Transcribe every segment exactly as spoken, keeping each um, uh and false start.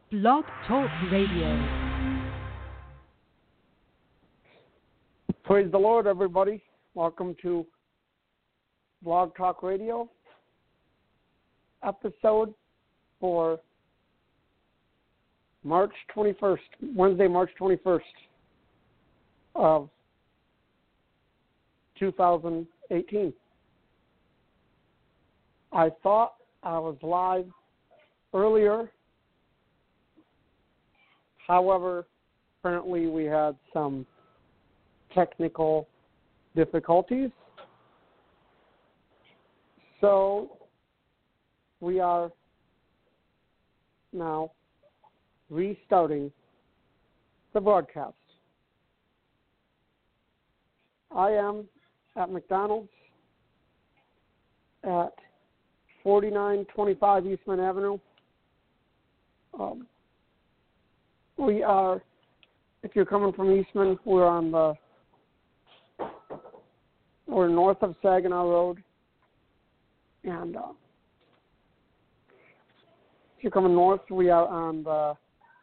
Blog Talk Radio. Praise the Lord, everybody. Welcome to Blog Talk Radio, episode for March twenty-first, Wednesday, March twenty-first of two thousand eighteen. I thought I was live earlier. However, apparently we had some technical difficulties. So we are now restarting the broadcast. I am at McDonald's at forty-nine twenty-five Eastman Avenue. Um, we are, if you're coming from Eastman, we're on the, we're north of Saginaw Road. And uh, if you're coming north, we are on the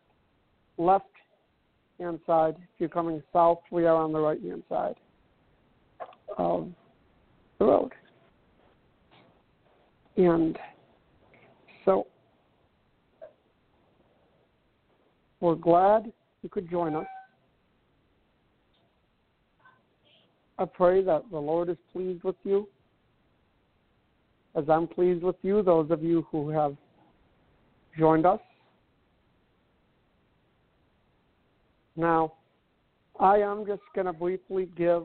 left-hand side. If you're coming south, we are on the right-hand side of the road. And so we're glad you could join us. I pray that the Lord is pleased with you, as I'm pleased with you, those of you who have joined us. Now, I am just going to briefly give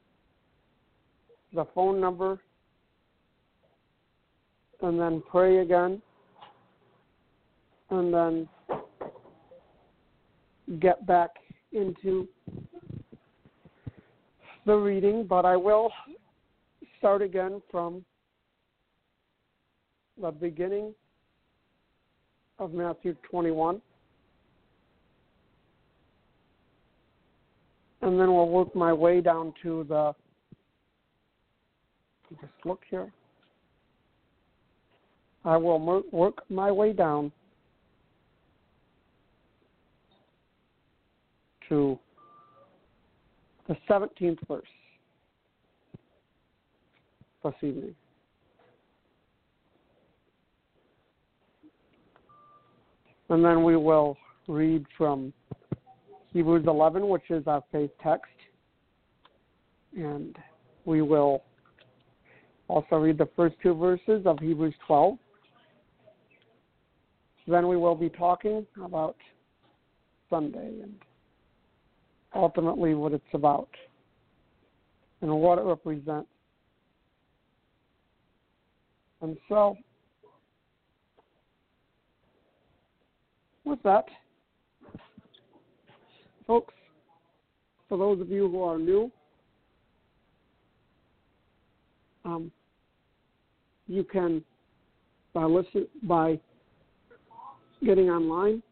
the phone number and then pray again, and then get back into the reading, but I will start again from the beginning of Matthew twenty-one, and then we'll work my way down to the, just look here, I will work my way down to the seventeenth verse this evening. And then we will read from Hebrews eleven, which is our faith text. And we will also read the first two verses of Hebrews twelve. Then we will be talking about Sunday and ultimately what it's about and what it represents. And so, with that, folks, for those of you who are new, um, you can, by listen, by getting online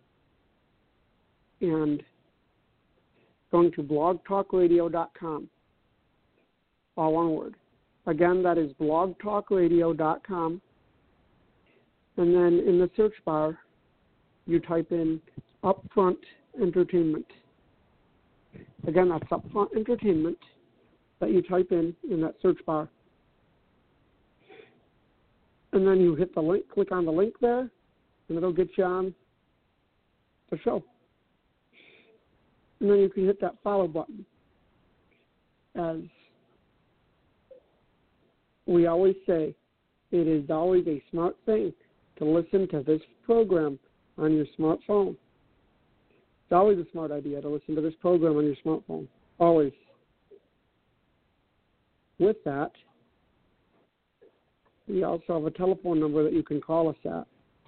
and going to blog talk radio dot com, all one word. Again, that is blog talk radio dot com. And then in the search bar, you type in Upfront Entertainment. Again, that's Upfront Entertainment that you type in in that search bar. And then you hit the link, click on the link there, and it'll get you on the show. And then you can hit that follow button. As we always say, it is always a smart thing to listen to this program on your smartphone. It's always a smart idea to listen to this program on your smartphone. Always. With that, we also have a telephone number that you can call us at.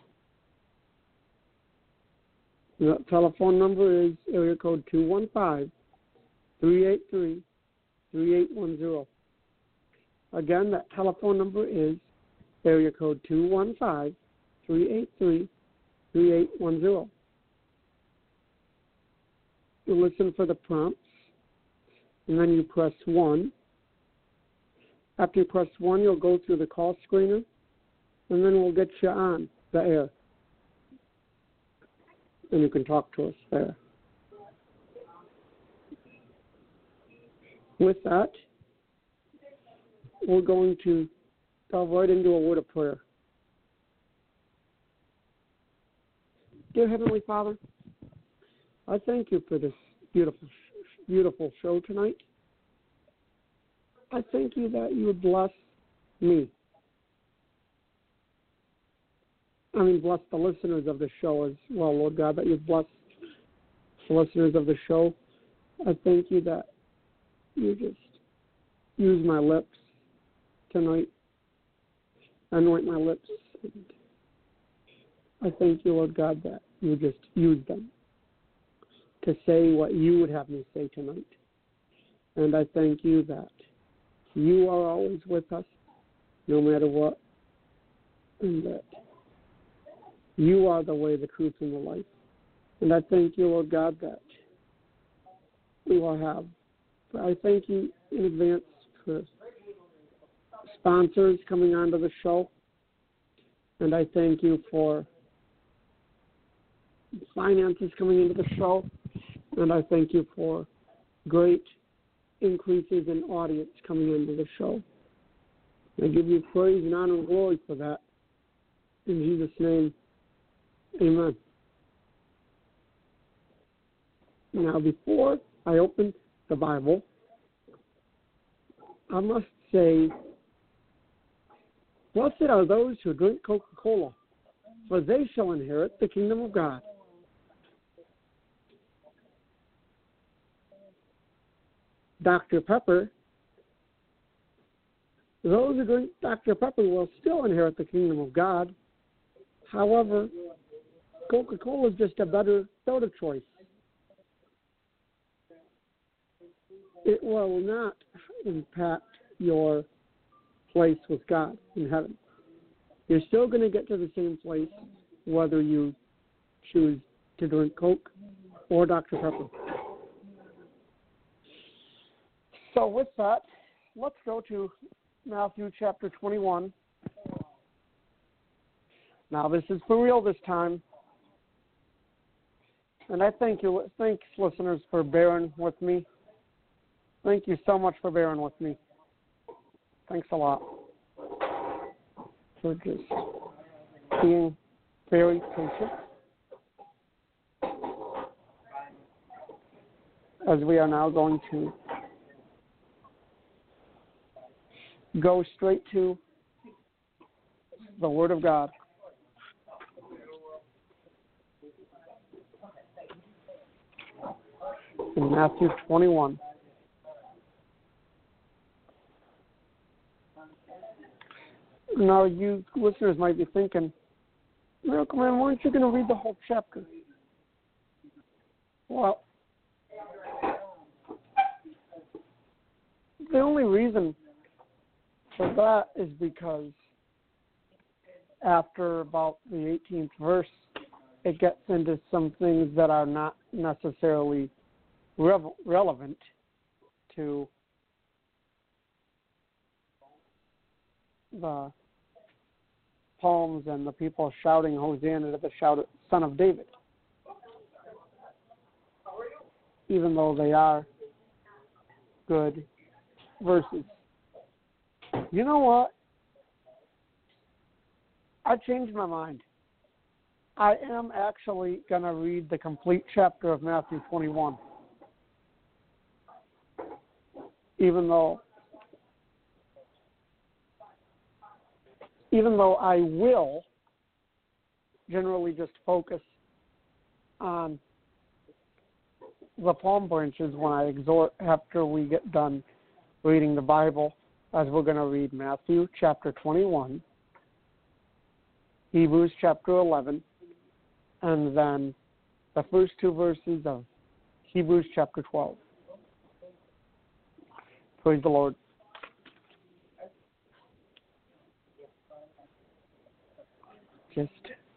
The telephone number is area code two one five, three eight three, three eight one zero. Again, that telephone number is area code two one five, three eight three, three eight one zero. You listen for the prompts, and then you press one. After you press one, you'll go through the call screener, and then we'll get you on the air. and you can talk to us there. With that, we're going to delve right into a word of prayer. Dear Heavenly Father, I thank you for this beautiful, beautiful show tonight. I thank you that you would bless me. I mean, bless the listeners of the show as well, Lord God, that you've blessed the listeners of the show. I thank you that you just use my lips tonight, anoint my lips. And I thank you, Lord God, that you just use them to say what you would have me say tonight. And I thank you that you are always with us, no matter what, and that you are the way, the truth, and the life. And I thank you, Lord God, that we will have. I thank you in advance for sponsors coming onto the show. And I thank you for finances coming into the show. And I thank you for great increases in audience coming into the show. I give you praise and honor and glory for that. In Jesus' name, amen. Now, before I open the Bible, I must say, blessed are those who drink Coca-Cola, for they shall inherit the kingdom of God. Doctor Pepper, those who drink Doctor Pepper will still inherit the kingdom of God. However, Coca-Cola is just a better soda choice. It will not impact your place with God in heaven. You're still going to get to the same place whether you choose to drink Coke or Doctor Pepper. So with that, let's go to Matthew chapter twenty-one. Now, this is for real this time. And I thank you, thanks, listeners, for bearing with me. Thank you so much for bearing with me. Thanks a lot for just being very patient as we are now going to go straight to the Word of God. In Matthew twenty-one. Now, you listeners might be thinking, Miracle Man, why aren't you going to read the whole chapter? Well, the only reason for that is because after about the eighteenth verse, it gets into some things that are not necessarily rev- relevant to the poems and the people shouting Hosanna to the shout, Son of David. Even though they are good verses. You know what? I changed my mind. I am actually going to read the complete chapter of Matthew twenty-one. Even though Even though I will generally just focus on the palm branches when I exhort after we get done reading the Bible, as we're going to read Matthew chapter twenty-one, Hebrews chapter eleven, and then the first two verses of Hebrews chapter twelve. Praise the Lord. Just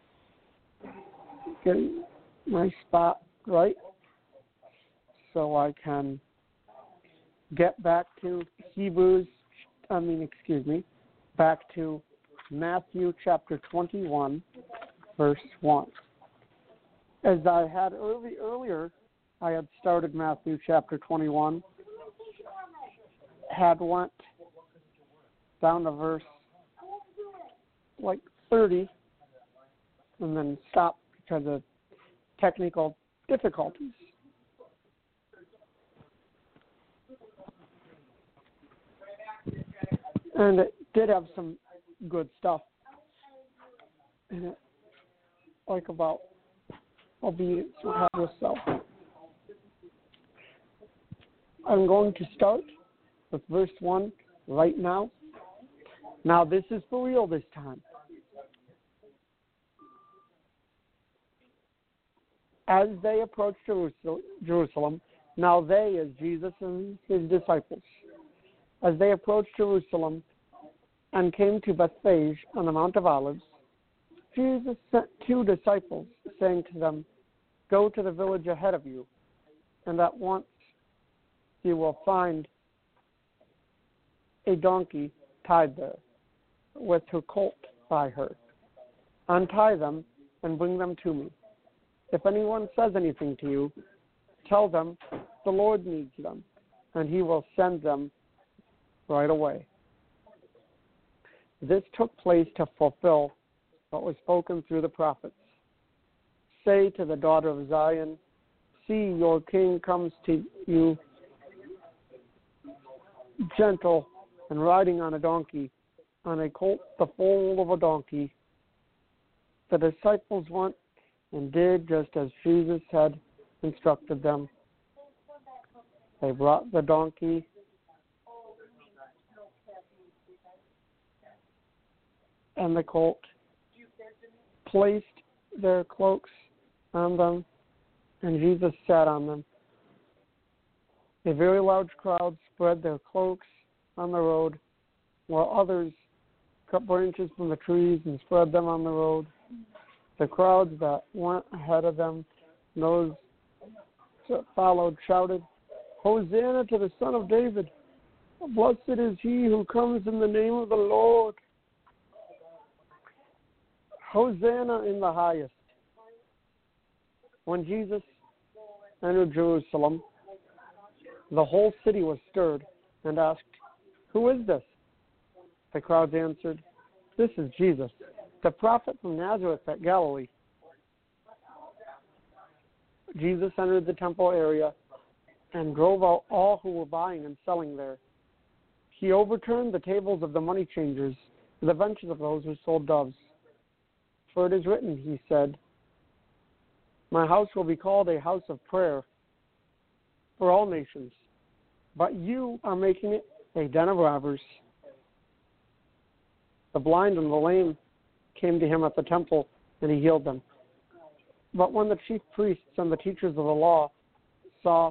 getting my spot right so I can get back to Hebrews, I mean, excuse me, back to Matthew chapter twenty-one, verse one. As I had early, earlier, I had started Matthew chapter twenty-one, had went down to verse like thirty, and then stopped because of technical difficulties. And it did have some good stuff in it, like about obedience and how to self. I'm going to start with verse one right now. Now this is for real this time. As they approached Jerusalem, now they, as Jesus and his disciples, as they approached Jerusalem and came to Bethphage on the Mount of Olives, Jesus sent two disciples, saying to them, "Go to the village ahead of you, and at once you will find a donkey tied there, with her colt by her. Untie them and bring them to me. If anyone says anything to you, tell them the Lord needs them, and he will send them right away." This took place to fulfill what was spoken through the prophets. "Say to the daughter of Zion, see, your king comes to you, gentle and riding on a donkey, on a colt, the foal of a donkey." The disciples went and did just as Jesus had instructed them. They brought the donkey and the colt, placed their cloaks on them, and Jesus sat on them. A very large crowd spread their cloaks on the road, while others cut branches from the trees and spread them on the road. The crowds that went ahead of them, and those that followed, shouted, "Hosanna to the Son of David! Blessed is he who comes in the name of the Lord! Hosanna in the highest!" When Jesus entered Jerusalem, the whole city was stirred and asked, "Who is this?" The crowds answered, "This is Jesus, the prophet from Nazareth at Galilee." Jesus entered the temple area and drove out all who were buying and selling there. He overturned the tables of the money changers and the benches of those who sold doves. "For it is written," he said, "My house will be called a house of prayer for all nations, but you are making it a den of robbers." The blind and the lame came to him at the temple, and he healed them. But when the chief priests and the teachers of the law saw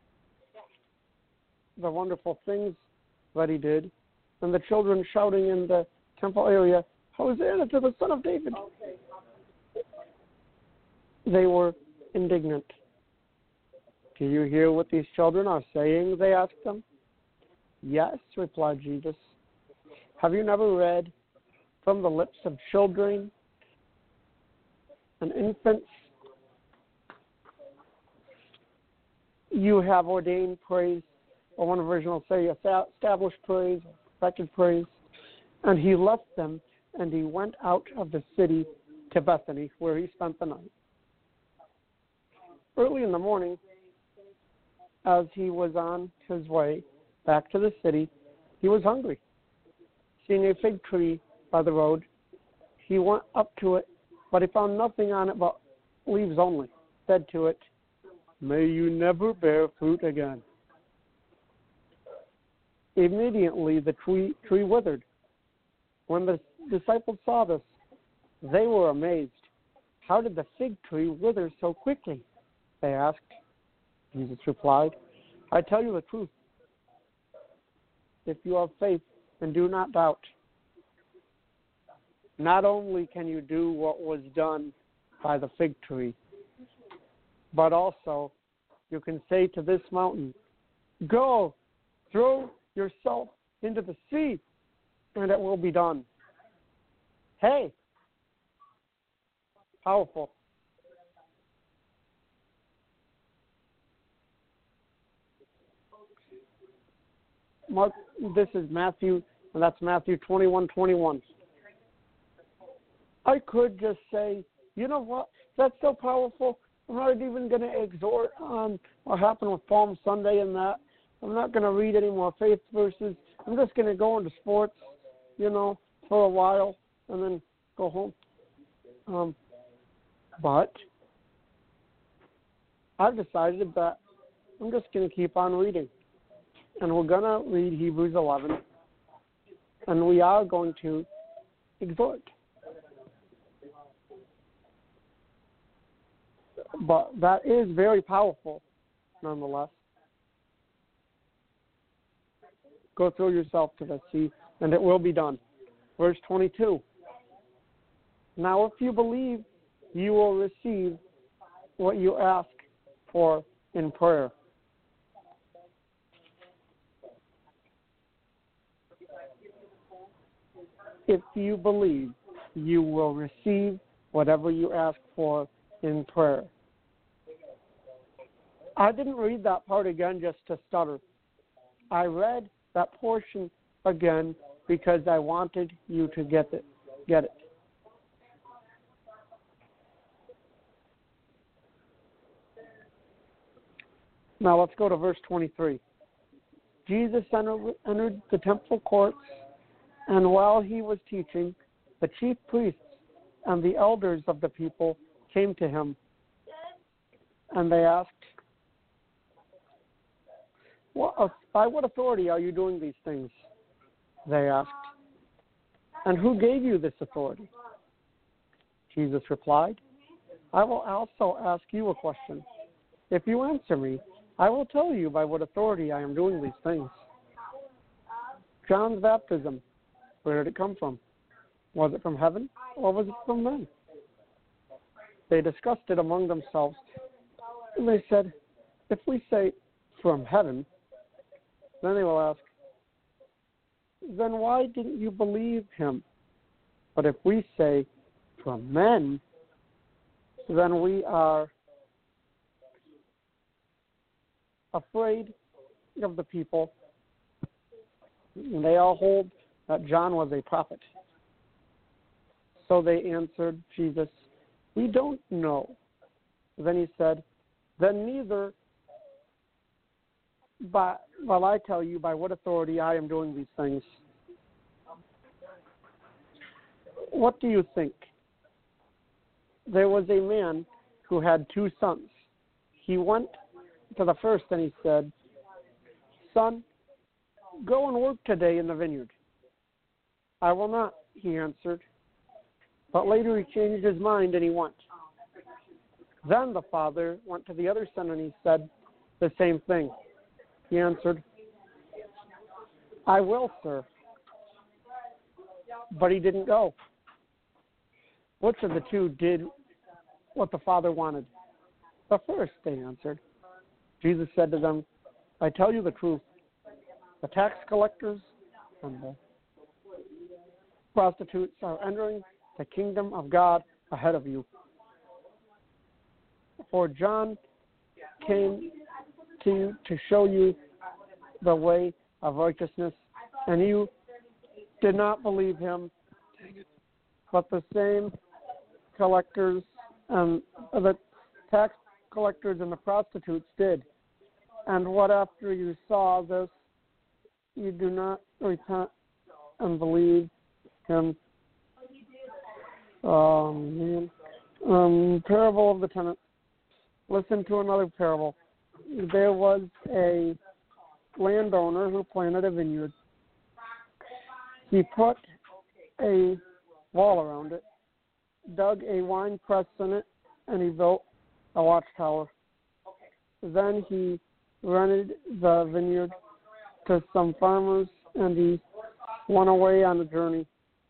the wonderful things that he did, and the children shouting in the temple area, "Hosanna to the Son of David," they were indignant. "Do you hear what these children are saying?" they asked them. "Yes," replied Jesus. "Have you never read, from the lips of children and infants you have ordained praise," or one version will say established praise, perfected praise. And he left them, and he went out of the city to Bethany, where he spent the night. Early in the morning, as he was on his way back to the city, he was hungry. Seeing a fig tree by the road, he went up to it, but he found nothing on it but leaves only. Said to it, "May you never bear fruit again." Immediately the tree, tree withered. When the disciples saw this, they were amazed. "How did the fig tree wither so quickly?" they asked. Jesus replied, "I tell you the truth. If you have faith and do not doubt, not only can you do what was done by the fig tree, but also you can say to this mountain, 'Go, throw yourself into the sea,' and it will be done." Hey, powerful. Mark, this is Matthew, and that's Matthew twenty-one twenty-one. I could just say, you know what, that's so powerful. I'm not even going to exhort on what happened with Palm Sunday and that. I'm not going to read any more faith verses. I'm just going to go into sports, you know, for a while and then go home. Um, but I've decided that I'm just going to keep on reading. And we're going to read Hebrews eleven. And we are going to exhort. But that is very powerful, nonetheless. Go through yourself to the sea, and it will be done. Verse twenty-two. Now, if you believe, you will receive what you ask for in prayer. If you believe, you will receive whatever you ask for in prayer. I didn't read that part again just to stutter. I read that portion again because I wanted you to get it. Get it. Now let's go to verse twenty-three. Jesus entered the temple courts, and while he was teaching, the chief priests and the elders of the people came to him, and they asked, What, by what authority are you doing these things? They asked. And who gave you this authority? Jesus replied, I will also ask you a question. If you answer me, I will tell you by what authority I am doing these things. John's baptism, where did it come from? Was it from heaven or was it from men? They discussed it among themselves, and they said, if we say from heaven, then they will ask, then why didn't you believe him? But if we say from men, then we are afraid of the people. And they all hold that John was a prophet. So they answered Jesus, we don't know. Then he said, then neither but will I tell you by what authority I am doing these things. What do you think? There was a man who had two sons. He went to the first and he said, son, go and work today in the vineyard. I will not, he answered. But later he changed his mind and he went. Then the father went to the other son and he said the same thing. He answered, I will, sir. But he didn't go. Which of the two did what the father wanted? The first, they answered. Jesus said to them, I tell you the truth. The tax collectors and the prostitutes are entering the kingdom of God ahead of you. For John came to you to show you the way of righteousness, and you did not believe him, but the same collectors and the tax collectors and the prostitutes did. And what after you saw this, you do not repent and believe him? Um, man. Um, parable of the tenant. Listen to another parable. There was a landowner who planted a vineyard. He put a wall around it, dug a wine press in it, and he built a watchtower. Then he rented the vineyard to some farmers, and he went away on a journey.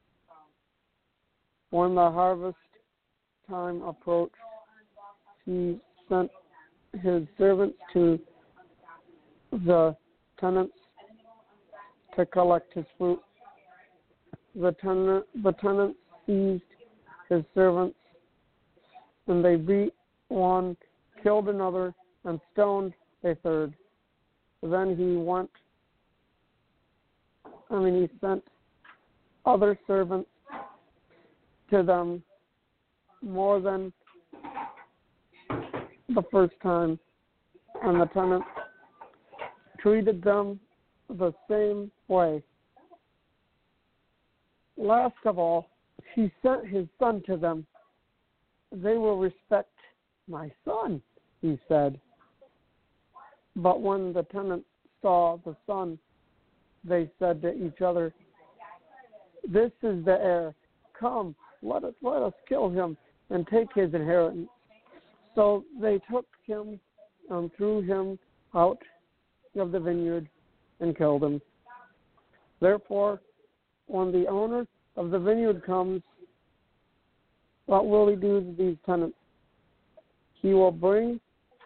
When the harvest time approached, he sent his servants to the tenants to collect his fruit. The tenant, the tenants seized his servants, and they beat one, killed another, and stoned a third. Then he went I mean, he sent other servants to them more than the first time, and the tenants treated them the same way. Last of all, he sent his son to them. They will respect my son, he said. But when the tenants saw the son, they said to each other, "This is the heir. Come, let us let us kill him and take his inheritance." So they took him and threw him out of the vineyard and killed him. Therefore, when the owner of the vineyard comes, what will he do to these tenants? He will bring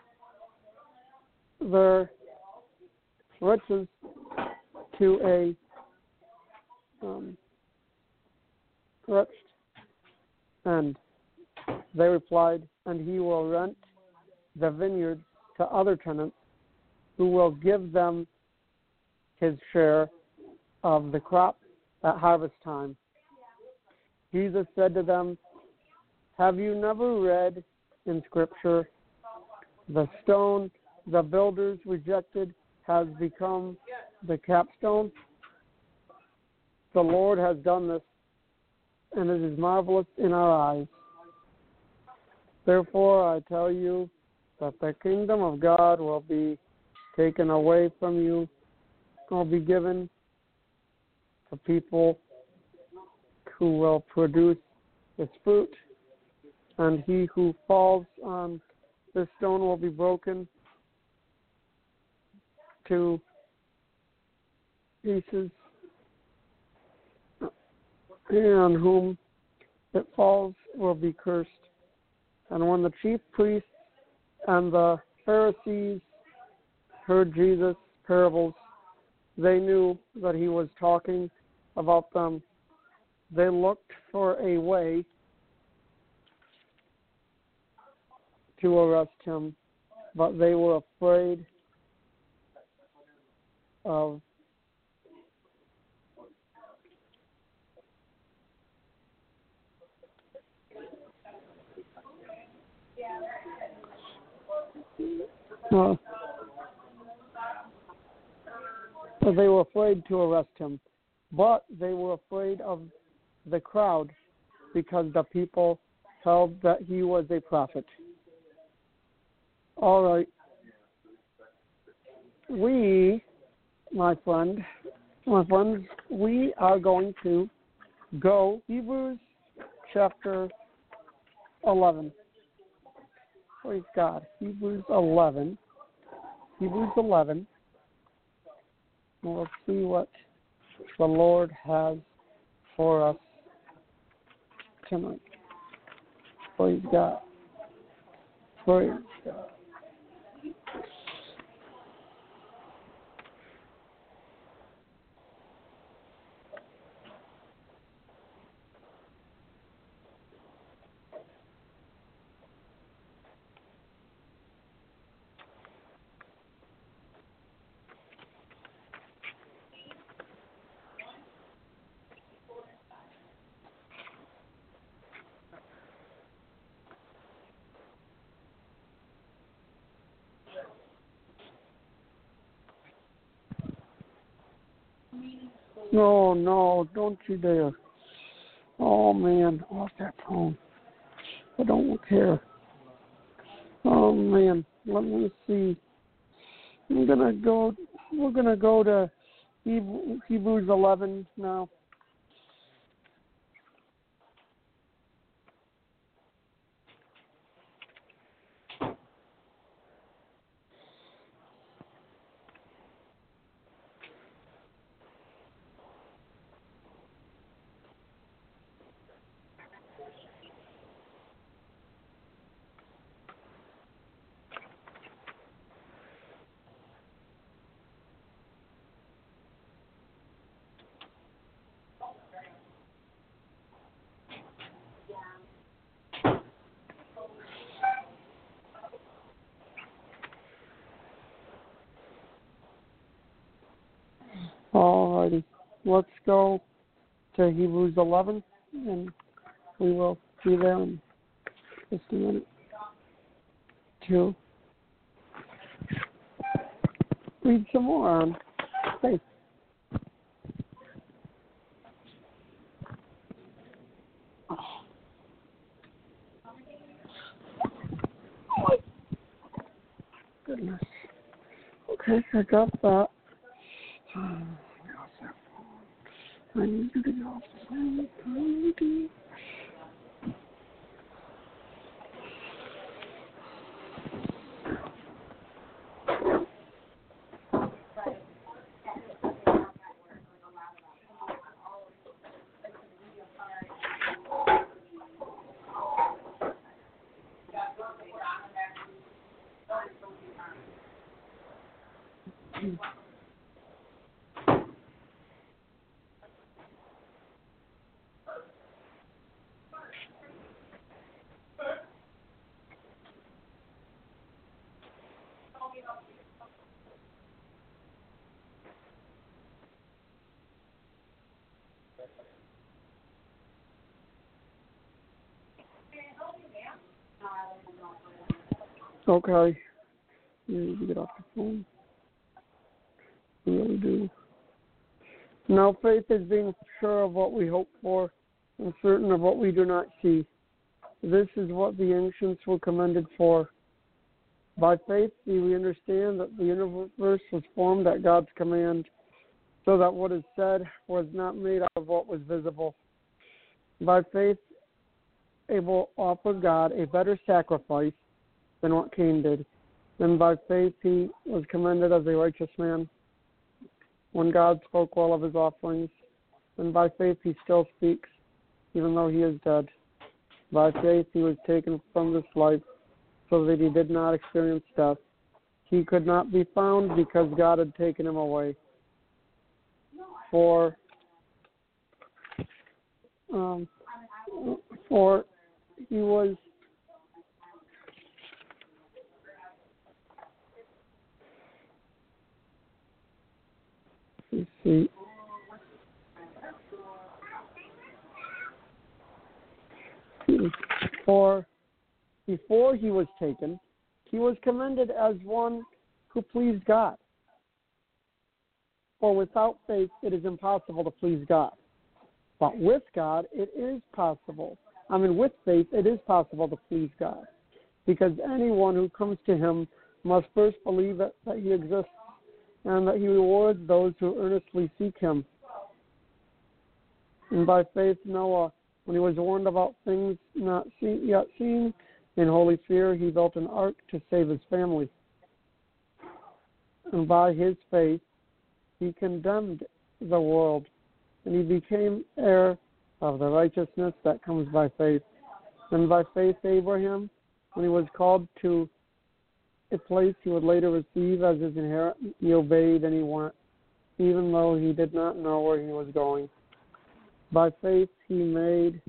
their riches to a um, wretched end. They replied, and he will rent the vineyard to other tenants who will give them his share of the crop at harvest time. Jesus said to them, "Have you never read in Scripture, the stone the builders rejected has become the capstone? The Lord has done this, and it is marvelous in our eyes. Therefore, I tell you that the kingdom of God will be taken away from you, will be given to people who will produce its fruit, and he who falls on this stone will be broken to pieces, and on whom it falls will be cursed." And when the chief priests and the Pharisees heard Jesus' parables, they knew that he was talking about them. They looked for a way to arrest him, but they were afraid of uh, they were afraid to arrest him, but they were afraid of the crowd because the people held that he was a prophet. All right. We, my friend, my friends, we are going to go Hebrews chapter eleven. Praise God. Hebrews eleven. Hebrews eleven. We'll see what the Lord has for us tonight. Praise God. Praise God. No, no, don't you dare. Oh, man, off that phone. I don't care. Oh, man, let me see. I'm going to go, we're going to go to Hebrews eleven now. let's go to Hebrews eleven, and we will be there in just a minute. To read some more on faith. Oh. Goodness. Okay, I got that. I need to get off the phone. Okay. You need to get off the phone. We really do. Now, faith is being sure of what we hope for and certain of what we do not see. This is what the ancients were commended for. By faith, we understand that the universe was formed at God's command, so that what is said was not made out of what was visible. By faith, Abel offered God a better sacrifice than what Cain did. And by faith, he was commended as a righteous man when God spoke well of his offerings. And by faith, he still speaks, even though he is dead. By faith, he was taken from this life so that he did not experience death. He could not be found because God had taken him away. For, um, for he was let's see. For before he was taken, he was commended as one who pleased God. For without faith, it is impossible to please God. But with God, it is possible. I mean, with faith, it is possible to please God. Because anyone who comes to him must first believe that, that he exists and that he rewards those who earnestly seek him. And by faith, Noah, when he was warned about things not seen, yet seen, in holy fear, he built an ark to save his family. And by his faith, he condemned the world, and he became heir of the righteousness that comes by faith. And by faith, Abraham, when he was called to a place he would later receive as his inheritance, he obeyed and he went, even though he did not know where he was going. By faith, he made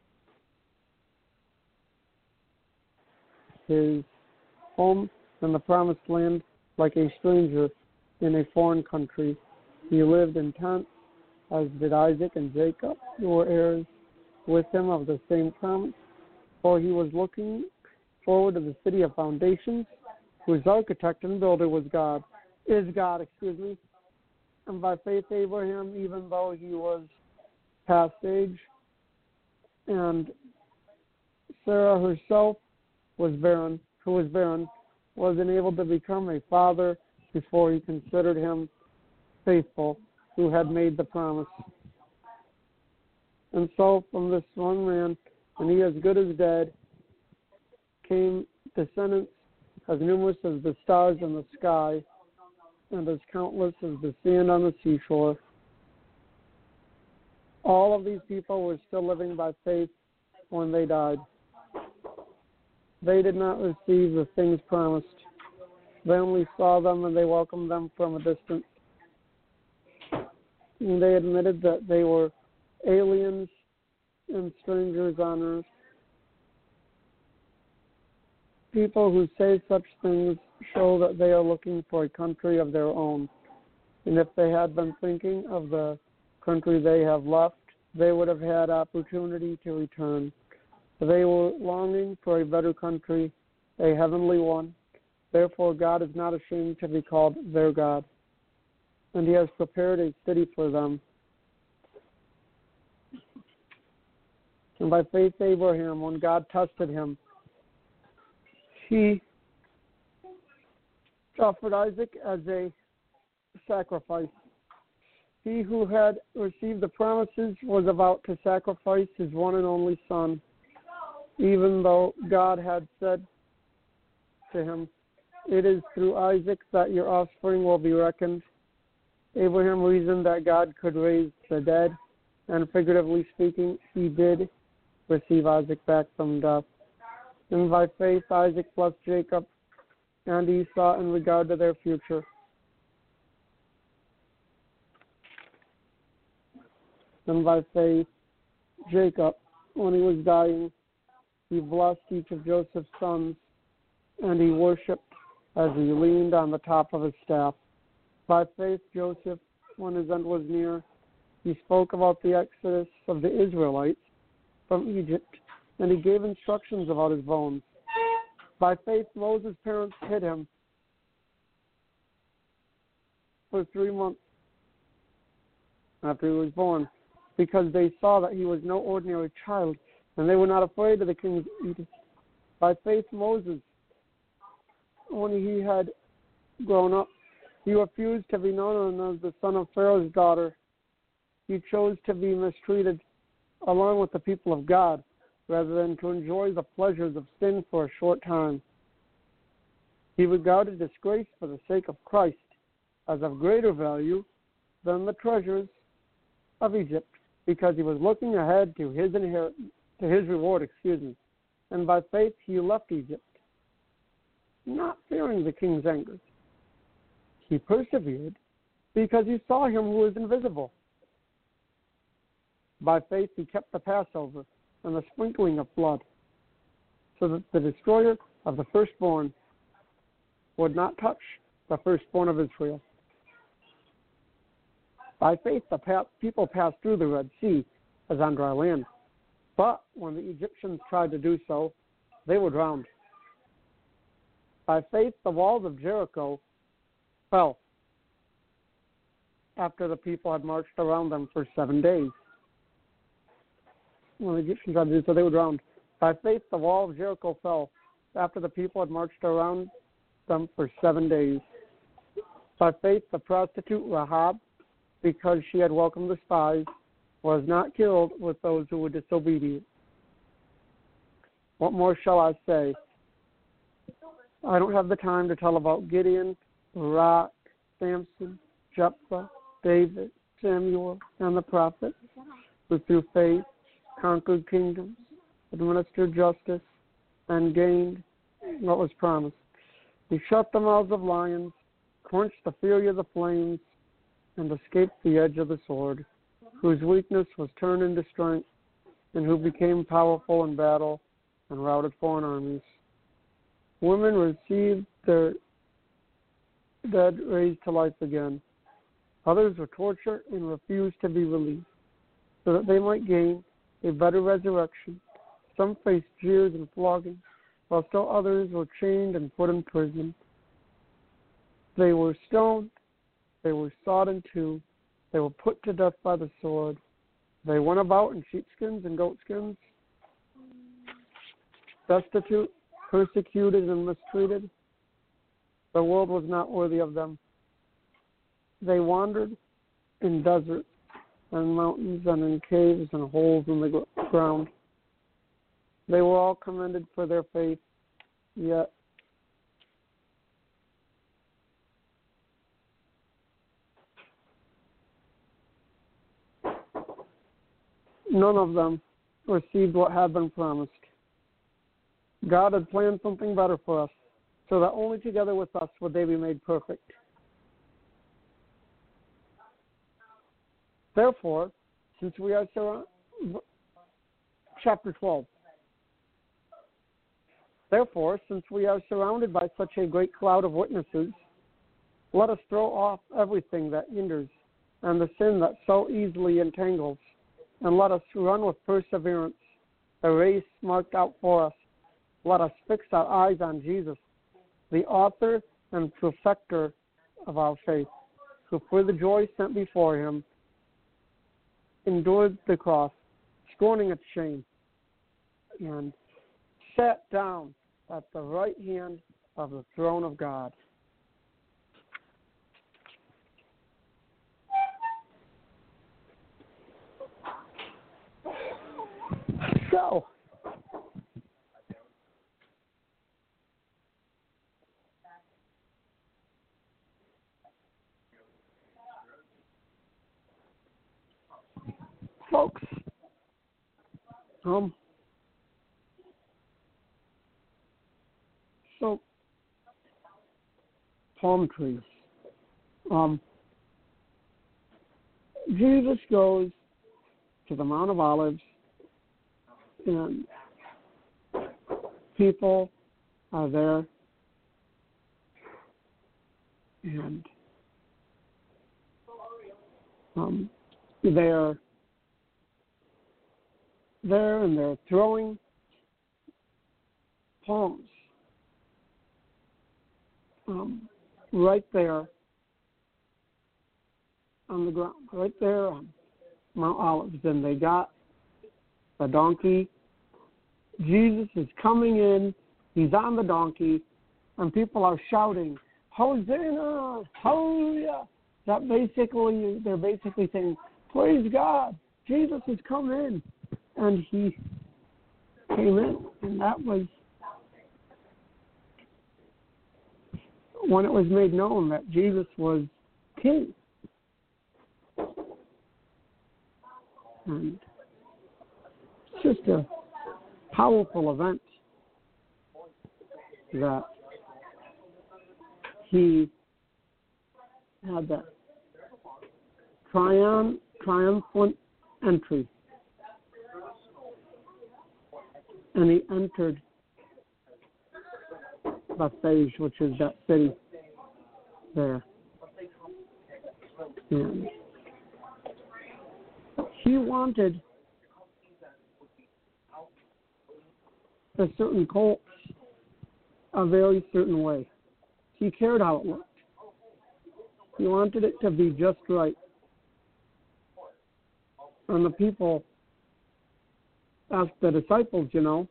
his home in the promised land like a stranger in a foreign country. He lived in tents, as did Isaac and Jacob, who were heirs with him of the same promise. For he was looking forward to the city of foundations, whose architect and builder was God, is God, excuse me. And by faith, Abraham, even though he was past age, and Sarah herself was barren, who was barren, was enabled to become a father before he considered him faithful, who had made the promise. And so from this one man, and he as good as dead, came descendants as numerous as the stars in the sky, and as countless as the sand on the seashore. All of these people were still living by faith when they died. They did not receive the things promised. They only saw them and they welcomed them from a distance. And they admitted that they were aliens and strangers on earth. People who say such things show that they are looking for a country of their own. And if they had been thinking of the country they have left, they would have had opportunity to return. They were longing for a better country, a heavenly one. Therefore, God is not ashamed to be called their God, and he has prepared a city for them. And by faith, Abraham, when God tested him, he offered Isaac as a sacrifice. He who had received the promises was about to sacrifice his one and only son, even though God had said to him, "It is through Isaac that your offspring will be reckoned." Abraham reasoned that God could raise the dead, and figuratively speaking, he did receive Isaac back from death. And by faith, Isaac blessed Jacob and Esau in regard to their future. And by faith, Jacob, when he was dying, he blessed each of Joseph's sons, and he worshipped as he leaned on the top of his staff. By faith, Joseph, when his end was near, he spoke about the exodus of the Israelites from Egypt, and he gave instructions about his bones. By faith, Moses' parents hid him for three months after he was born, because they saw that he was no ordinary child, and they were not afraid of the king's edict. By faith, Moses, when he had grown up, he refused to be known as the son of Pharaoh's daughter. He chose to be mistreated along with the people of God, rather than to enjoy the pleasures of sin for a short time. He regarded disgrace for the sake of Christ as of greater value than the treasures of Egypt, because he was looking ahead to his inherit, to his reward, excuse me. And by faith he left Egypt, not fearing the king's anger. He persevered because he saw him who was invisible. By faith he kept the Passover and the sprinkling of blood, so that the destroyer of the firstborn would not touch the firstborn of Israel. By faith, the pa- people passed through the Red Sea as on dry land. But when the Egyptians tried to do so, they were drowned. By faith, the walls of Jericho fell after the people had marched around them for seven days. When the Egyptians tried to do so, they were drowned. By faith, the wall of Jericho fell after the people had marched around them for seven days. By faith, the prostitute Rahab, because she had welcomed the spies, was not killed with those who were disobedient. What more shall I say? I don't have the time to tell about Gideon, Barak, Samson, Jephthah, David, Samuel, and the prophets, who through faith conquered kingdoms, administered justice, and gained what was promised. He shut the mouths of lions, quenched the fury of the flames, and escaped the edge of the sword, whose weakness was turned into strength, and who became powerful in battle and routed foreign armies. Women received their dead raised to life again. Others were tortured and refused to be released, so that they might gain a better resurrection. Some faced jeers and flogging, while still others were chained and put in prison. They were stoned. They were sawed in two. They were put to death by the sword. They went about in sheepskins and goatskins, destitute, persecuted, and mistreated. The world was not worthy of them. They wandered in deserts and mountains and in caves and holes in the ground. They were all commended for their faith, yet none of them received what had been promised. God had planned something better for us, so that only together with us would they be made perfect. Therefore, since we are surrounded, chapter twelve. Therefore, since we are surrounded by such a great cloud of witnesses, let us throw off everything that hinders and the sin that so easily entangles, and let us run with perseverance the race marked out for us. Let us fix our eyes on Jesus, the author and perfecter of our faith, who for the joy set before him endured the cross, scorning its shame, and sat down at the right hand of the throne of God. So, folks, um, so palm trees. Um, Jesus goes to the Mount of Olives, and people are there, and um, they're there, and they're throwing palms um, right there on the ground, right there on Mount Olives, and they got the donkey. Jesus is coming in. He's on the donkey, and people are shouting, "Hosanna! Hallelujah!" That basically, they're basically saying, "Praise God! Jesus has come in," and he came in, and that was when it was made known that Jesus was King. And it's just a powerful event that he had that triumph, triumphant entry. And he entered Bethphage, which is that city there. And he wanted a certain colt a very certain way. He cared how it looked. He wanted it to be just right. And the people asked the disciples, you know,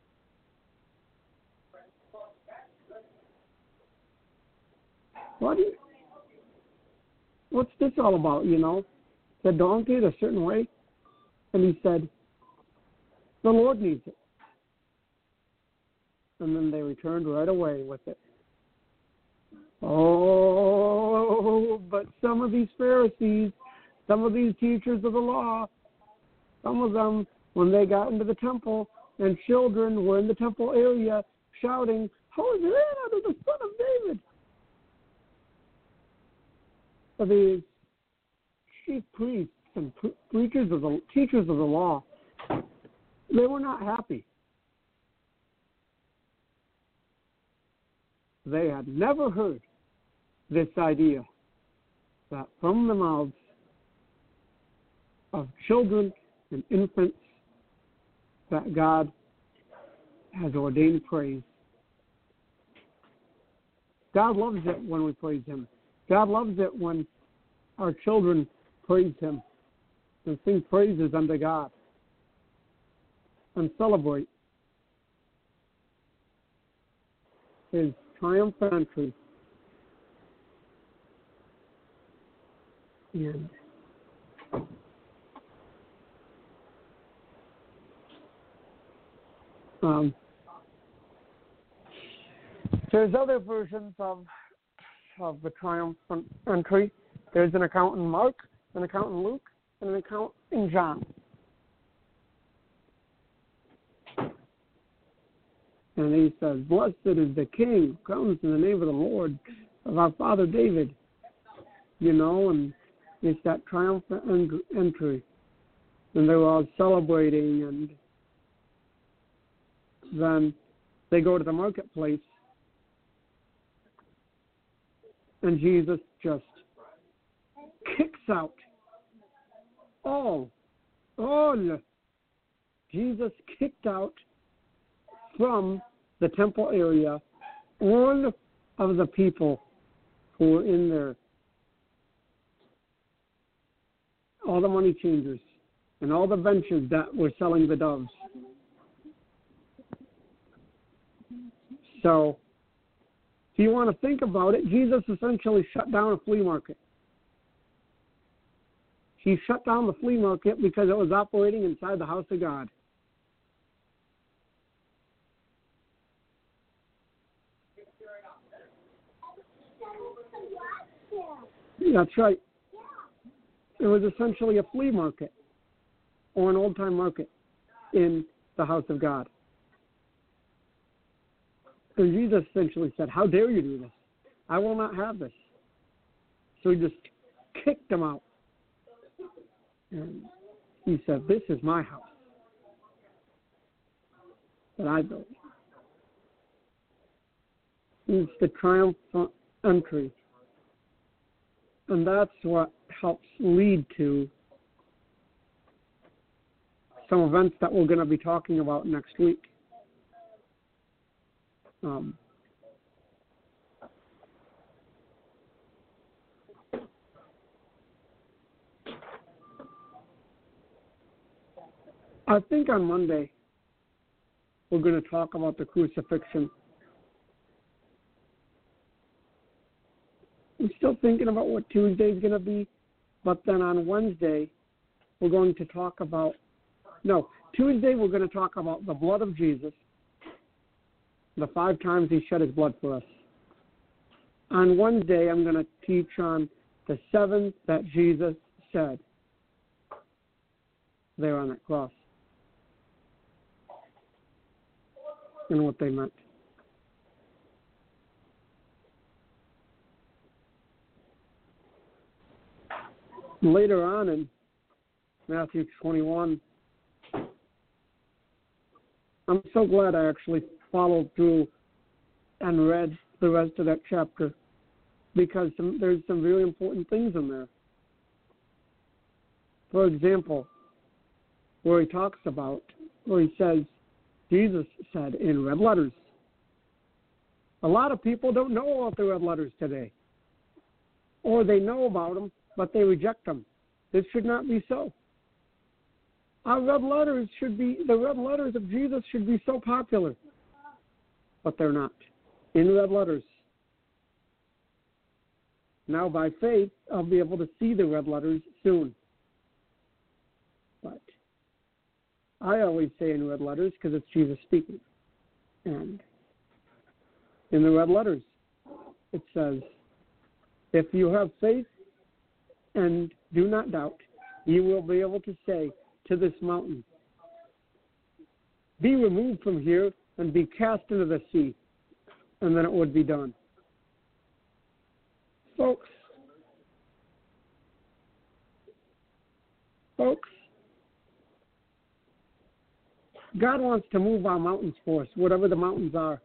what do you, what's this all about, you know? The donkey a certain way? And he said, the Lord needs it. And then they returned right away with it. Oh, but some of these Pharisees, some of these teachers of the law, some of them, when they got into the temple and children were in the temple area shouting, Hosanna to the Son of David. So these chief priests and preachers of the teachers of the law, they were not happy. They had never heard this idea that from the mouths of children and infants that God has ordained praise. God loves it when we praise him. God loves it when our children praise him and sing praises unto God and celebrate his triumphant entry. And um, there's other versions of of the triumphant entry. There's an account in Mark, an account in Luke, and an account in John. And he says, blessed is the King who comes in the name of the Lord, of our father David. You know, and it's that triumphant entry. And they were all celebrating, and then they go to the marketplace, and Jesus just kicks out all, all. Jesus kicked out from the temple area all of the people who were in there, all the money changers and all the ventures that were selling the doves. So, if you want to think about it, Jesus essentially shut down a flea market. He shut down the flea market because it was operating inside the house of God. That's right. It was essentially a flea market or an old-time market in the house of God. And Jesus essentially said, how dare you do this? I will not have this. So he just kicked them out. And he said, this is my house that I built. It's the triumphant entry. And that's what helps lead to some events that we're going to be talking about next week. Um, I think on Monday we're going to talk about the crucifixion. I'm still thinking about what Tuesday is going to be, but then on Wednesday we're going to talk about, no, Tuesday we're going to talk about the blood of Jesus, the five times he shed his blood for us. On Wednesday I'm going to teach on the seven that Jesus said there on that cross and what they meant. Later on in Matthew twenty-one, I'm so glad I actually followed through and read the rest of that chapter because some, there's some really important things in there. For example, where he talks about, where he says, Jesus said in red letters. A lot of people don't know about the red letters today. Or they know about them, but they reject them. This should not be so. Our red letters should be, the red letters of Jesus should be so popular. But they're not. In red letters. Now by faith, I'll be able to see the red letters soon. But I always say in red letters because it's Jesus speaking. And in the red letters, it says, if you have faith and do not doubt, you will be able to say to this mountain, be removed from here and be cast into the sea, and then it would be done. Folks, folks, God wants to move our mountains for us, whatever the mountains are.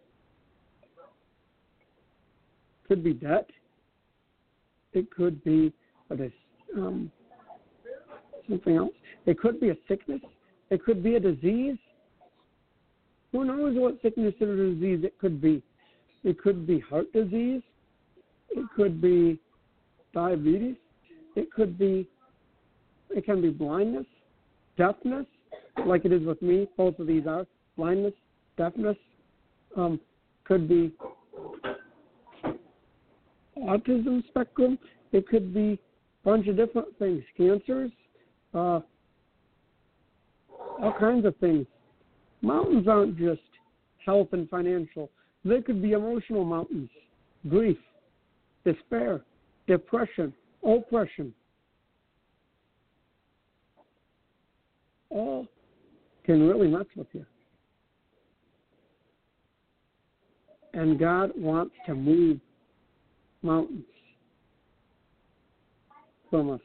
Could be debt. It could be a, um, something else. It could be a sickness. It could be a disease. Who knows what sickness or disease it could be? It could be heart disease. It could be diabetes. It could be, it can be blindness, deafness, like it is with me. Both of these are blindness, deafness. Um, could be autism spectrum. It could be a bunch of different things, cancers, uh, all kinds of things. Mountains aren't just health and financial. They could be emotional mountains, grief, despair, depression, oppression. All can really mess with you. And God wants to move mountains from us.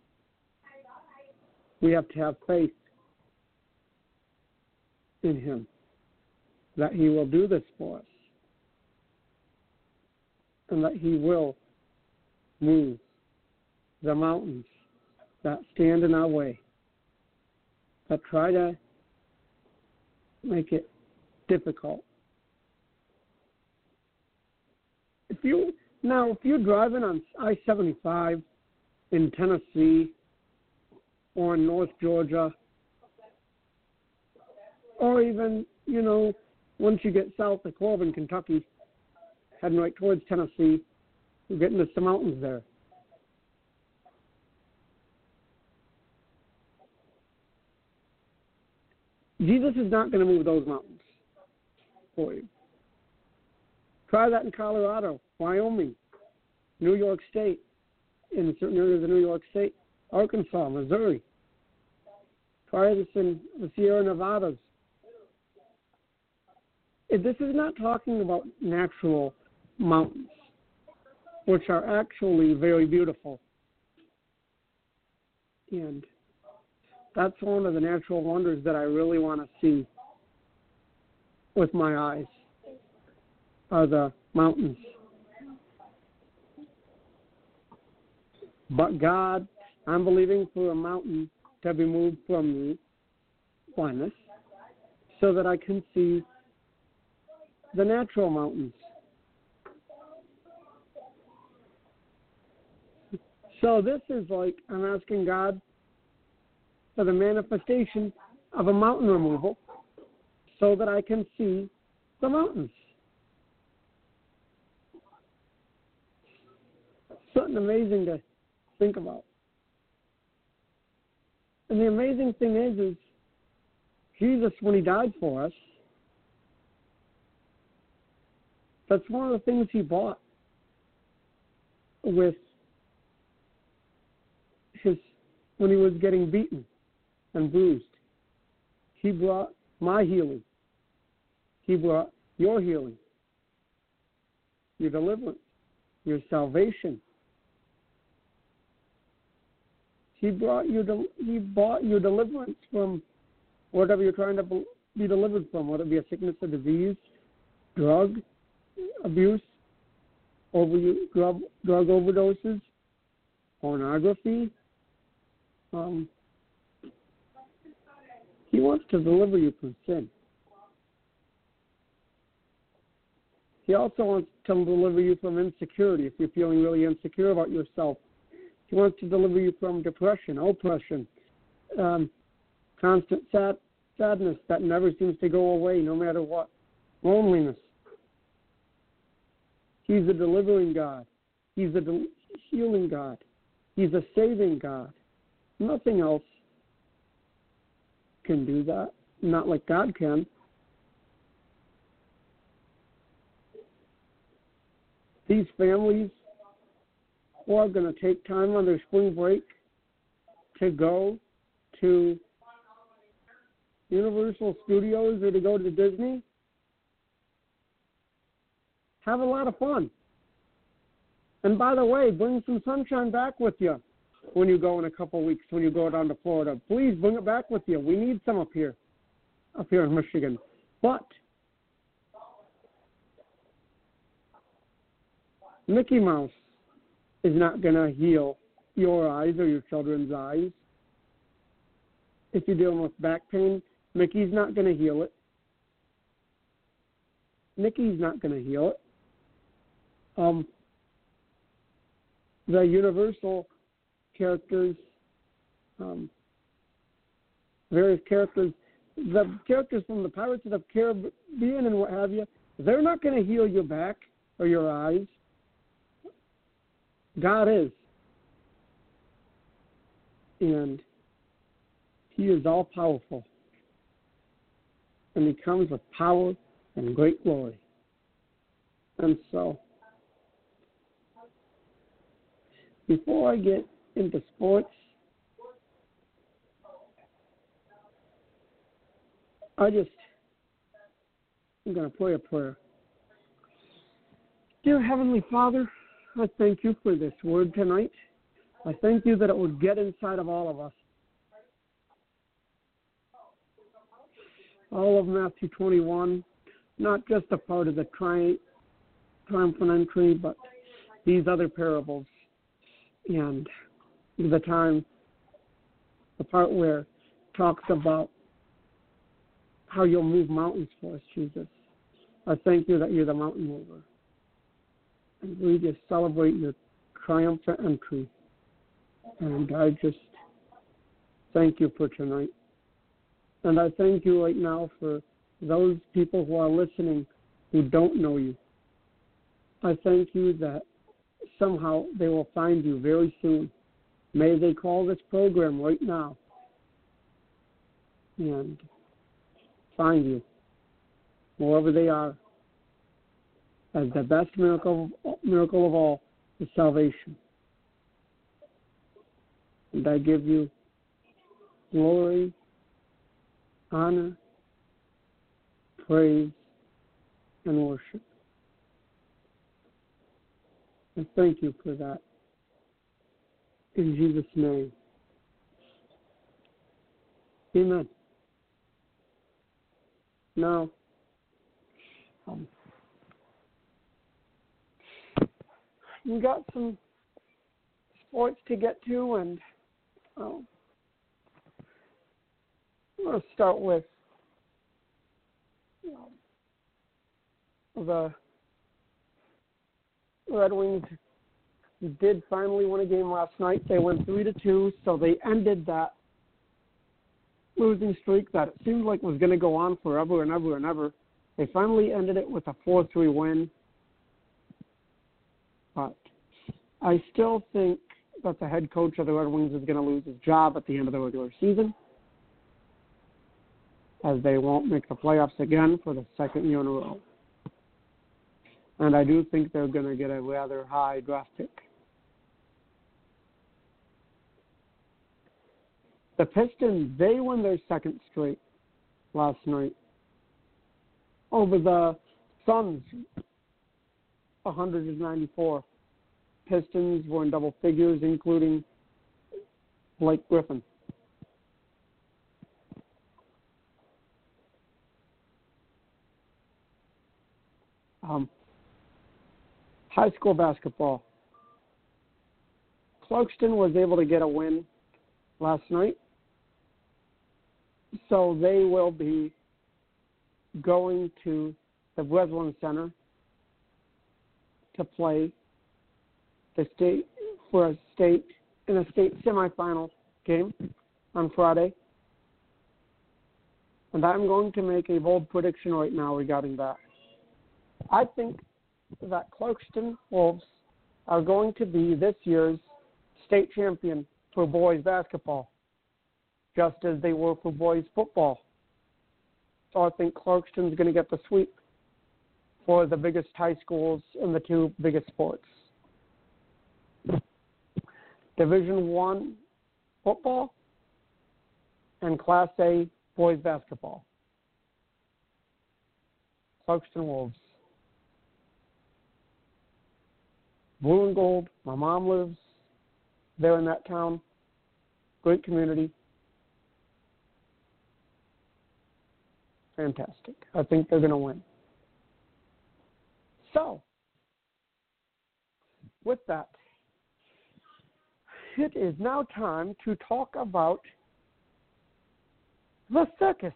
We have to have faith in him that he will do this for us and that he will move the mountains that stand in our way, that try to make it difficult. If you now, if you're driving on I seventy-five in Tennessee or in North Georgia, or even, you know, once you get south of Corbin, Kentucky, heading right towards Tennessee, you get into some mountains there. Jesus is not going to move those mountains for you. Try that in Colorado, Wyoming, New York State, in certain areas of New York State, Arkansas, Missouri. Try this in the Sierra Nevadas. This is not talking about natural mountains, which are actually very beautiful. And that's one of the natural wonders that I really want to see with my eyes, are the mountains. But God, I'm believing for a mountain to be moved from me, blindness, so that I can see the natural mountains. So this is like I'm asking God for the manifestation of a mountain removal so that I can see the mountains. Something amazing to think about. And the amazing thing is, is Jesus, when he died for us, that's one of the things he bought with his, when he was getting beaten and bruised. He brought my healing. He brought your healing, your deliverance, your salvation. He brought you. He bought your deliverance from whatever you're trying to be delivered from, whether it be a sickness or disease, drug abuse, over drug, drug overdoses, pornography. Um, he wants to deliver you from sin. He also wants to deliver you from insecurity if you're feeling really insecure about yourself. He wants to deliver you from depression, oppression, um, constant sad, sadness that never seems to go away no matter what, loneliness. He's a delivering God. He's a del- healing God. He's a saving God. Nothing else can do that, not like God can. These families who are going to take time on their spring break to go to Universal Studios or to go to Disney, have a lot of fun. And by the way, bring some sunshine back with you when you go in a couple weeks, when you go down to Florida. Please bring it back with you. We need some up here, up here in Michigan. But Mickey Mouse is not going to heal your eyes or your children's eyes. If you're dealing with back pain, Mickey's not going to heal it. Mickey's not going to heal it. Um, the Universal characters, um, various characters, the characters from the Pirates of the Caribbean and what have you, they're not going to heal your back or your eyes. God is. And he is all-powerful. And he comes with power and great glory. And so, before I get into sports, I just, I'm going to pray a prayer. Dear Heavenly Father, I thank you for this word tonight. I thank you that it would get inside of all of us. All of Matthew twenty-one, not just a part of the tri- triumphant entry, but these other parables. And the time, the part where it talks about how you'll move mountains for us, Jesus. I thank you that you're the mountain mover. And we just celebrate your triumphant entry. And I just thank you for tonight. And I thank you right now for those people who are listening who don't know you. I thank you that somehow they will find you very soon. May they call this program right now and find you wherever they are, as the best miracle miracle of all is salvation. And I give you glory, honor, praise, and worship. And thank you for that. In Jesus' name. Amen. Now, um, we got some sports to get to, and um, I'm going to start with you know, the Red Wings did finally win a game last night. They went three to two, so they ended that losing streak that it seemed like was going to go on forever and ever and ever. They finally ended it with a four three win. But I still think that the head coach of the Red Wings is going to lose his job at the end of the regular season, as they won't make the playoffs again for the second year in a row. And I do think they're going to get a rather high draft pick. The Pistons, they won their second straight last night over the Suns, one ninety-four. Pistons were in double figures, including Blake Griffin. Um, high school basketball. Clarkston was able to get a win last night, so they will be going to the Breslin Center to play the state for a state in a state semifinal game on Friday. And I'm going to make a bold prediction right now regarding that. I think that Clarkston Wolves are going to be this year's state champion for boys basketball, just as they were for boys football. So I think Clarkston's going to get the sweep for the biggest high schools in the two biggest sports. Division One football and Class A boys basketball. Clarkston Wolves. Blue and gold. My mom lives there in that town. Great community. Fantastic. I think they're going to win. So, with that, it is now time to talk about the circus.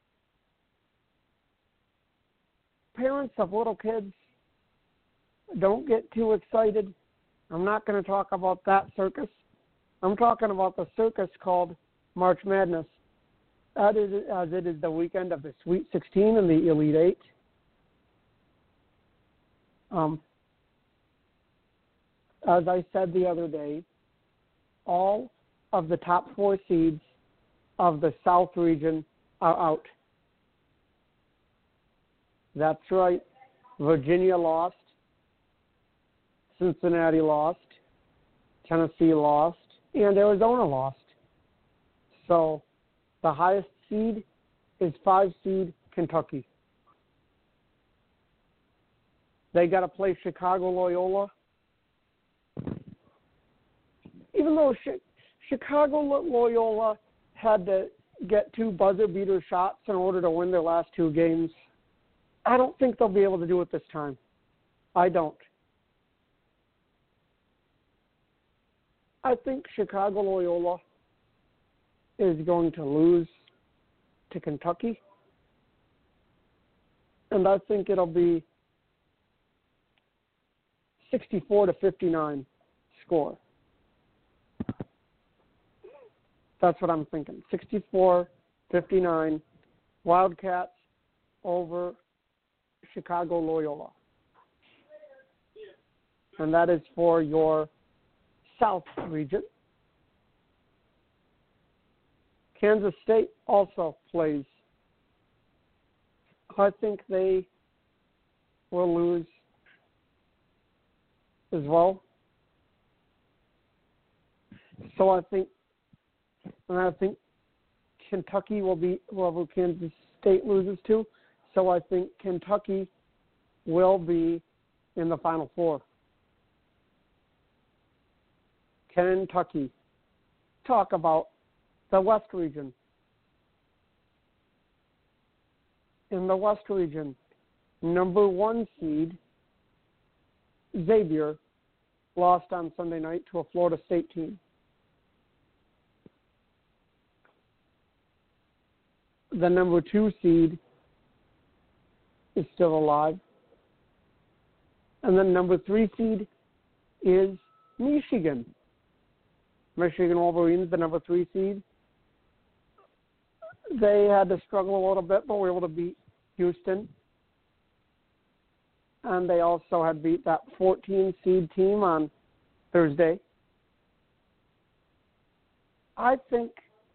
Parents of little kids, don't get too excited. I'm not going to talk about that circus. I'm talking about the circus called March Madness. That is, as it is the weekend of the Sweet sixteen and the Elite Eight. Um, as I said the other day, all of the top four seeds of the South region are out. That's right. Virginia lost. Cincinnati lost. Tennessee lost. And Arizona lost. So the highest seed is five seed Kentucky. They got to play Chicago Loyola. Even though Chicago Loyola had to get two buzzer beater shots in order to win their last two games, I don't think they'll be able to do it this time. I don't. I think Chicago Loyola is going to lose to Kentucky. And I think it'll be sixty-four to fifty-nine score. That's what I'm thinking. sixty-four fifty-nine, Wildcats over Chicago Loyola. And that is for your South region. Kansas State also plays. I think they will lose as well. So I think, and I think Kentucky will be whoever Kansas State loses to. So I think Kentucky will be in the Final Four. Kentucky. Talk about the West region. In the West region, number one seed, Xavier, lost on Sunday night to a Florida State team. The number two seed is still alive. And the number three seed is Michigan. Michigan Wolverines, the number three seed. They had to struggle a little bit, but were able to beat Houston. And they also had beat that fourteen seed team on Thursday. I think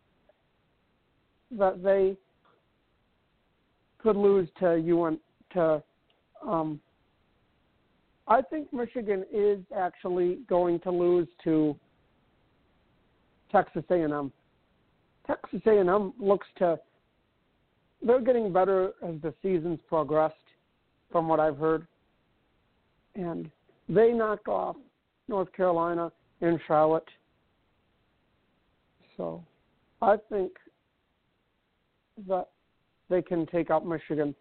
that they could lose to U N to um, I think Michigan is actually going to lose to Texas A and M. Texas A and M looks to they're getting better as the season's progressed, from what I've heard. And they knocked off North Carolina and Charlotte. So I think that they can take out Michigan.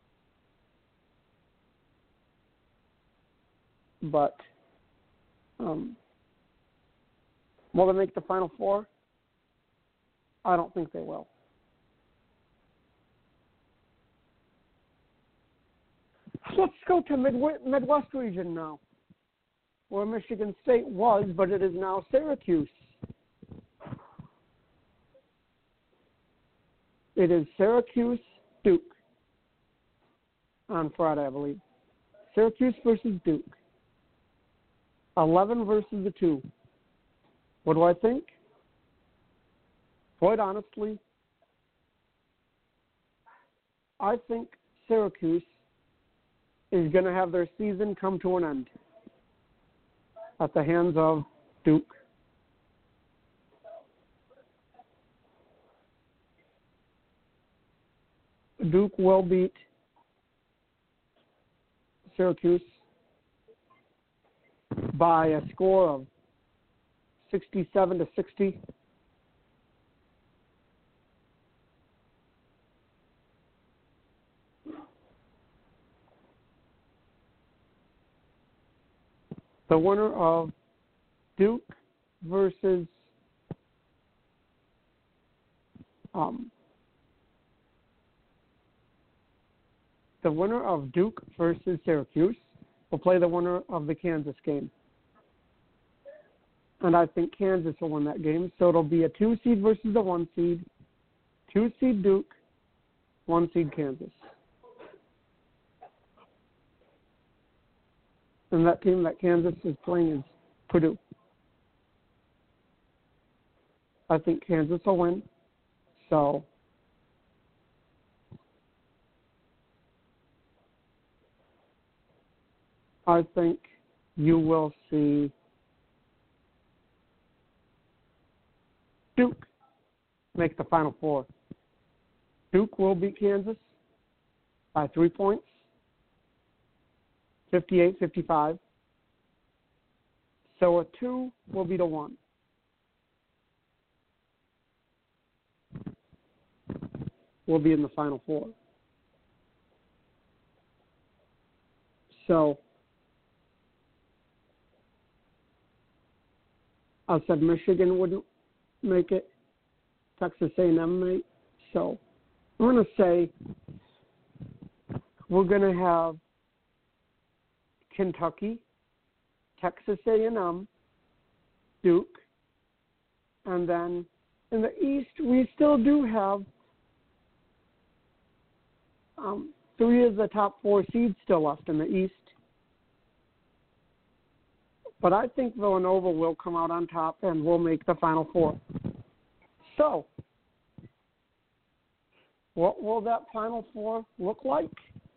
But um, will they make the Final Four? I don't think they will. Let's go to Midwest, Midwest region now, where Michigan State was, but it is now Syracuse. It is Syracuse Duke on Friday, I believe. Syracuse versus Duke. eleven versus the two. What do I think? Quite honestly, I think Syracuse is going to have their season come to an end at the hands of Duke. Duke will beat Syracuse by a score of sixty-seven to sixty. The winner of Duke versus um, the winner of Duke versus Syracuse will play the winner of the Kansas game. And I think Kansas will win that game. So it'll be a two seed versus a one seed. Two seed Duke, one seed Kansas. And that team that Kansas is playing is Purdue. I think Kansas will win. So I think you will see Duke make the Final Four. Duke will beat Kansas by three points, fifty-eight fifty-five. So a two will beat a one. Will be in the Final Four. So I said Michigan wouldn't make it. Texas A and M might. So I'm going to say we're going to have Kentucky, Texas A and M, Duke, and then in the East we still do have um, three of the top four seeds still left in the East. But I think Villanova will come out on top and will make the Final Four. So, what will that Final Four look like?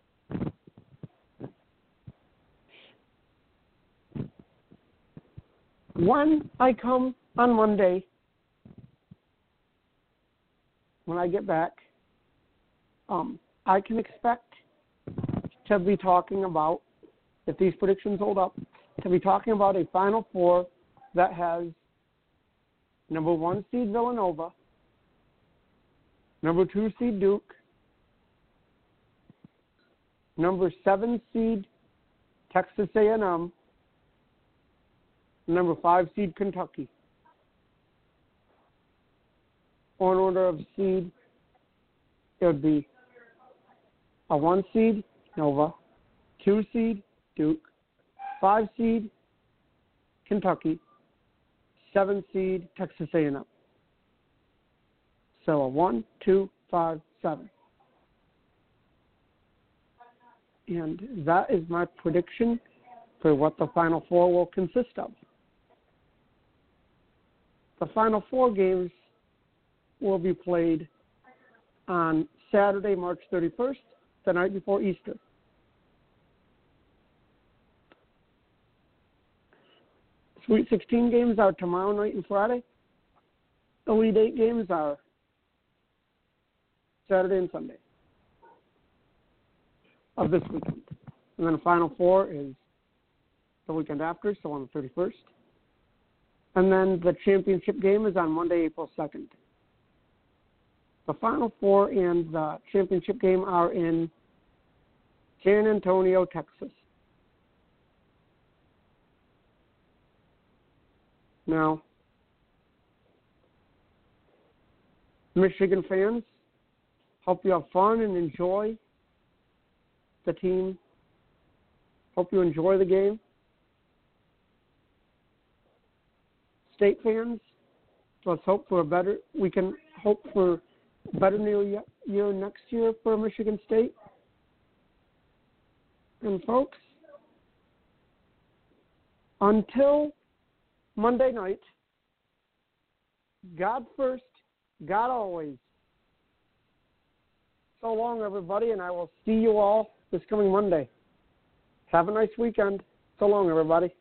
When I come on Monday, when I get back, um, I can expect to be talking about, if these predictions hold up, to be talking about a Final Four that has number one seed Villanova, number two seed Duke, number seven seed Texas A and M, number five seed Kentucky. On order of seed, it would be a one seed Nova, two seed Duke, five seed Kentucky, seven seed Texas A and M. So a one, two, five, seven. And that is my prediction for what the Final Four will consist of. The Final Four games will be played on Saturday, March thirty-first, the night before Easter. Sweet sixteen games are tomorrow night and Friday. Elite eight games are Saturday and Sunday of this weekend. And then the Final Four is the weekend after, so on the thirty-first. And then the championship game is on Monday, April second. The Final Four and the championship game are in San Antonio, Texas. Now, Michigan fans, hope you have fun and enjoy the team. Hope you enjoy the game. State fans, let's hope for a better, we can hope for a better new year next year for Michigan State. And folks, until Monday night, God first, God always. So long, everybody, and I will see you all this coming Monday. Have a nice weekend. So long, everybody.